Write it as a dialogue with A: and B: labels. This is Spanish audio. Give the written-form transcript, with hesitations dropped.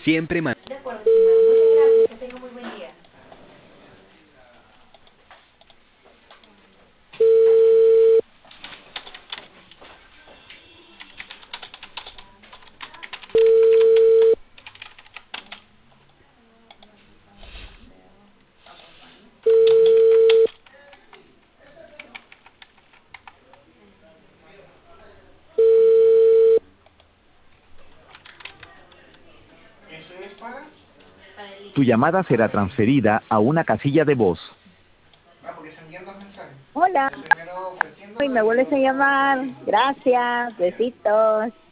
A: Siempre
B: De acuerdo, estimado. Muchas gracias. Que tenga muy buen día.
C: ¿Eso es para?
D: Tu llamada será transferida a una casilla de voz.
C: Ah, porque se envían dos mensajes.
E: Hola,
C: El primero
E: y
C: ofreciéndolo
E: me
C: y
E: vuelves a
C: luego
E: llamar. Gracias,
C: ya.
E: besitos.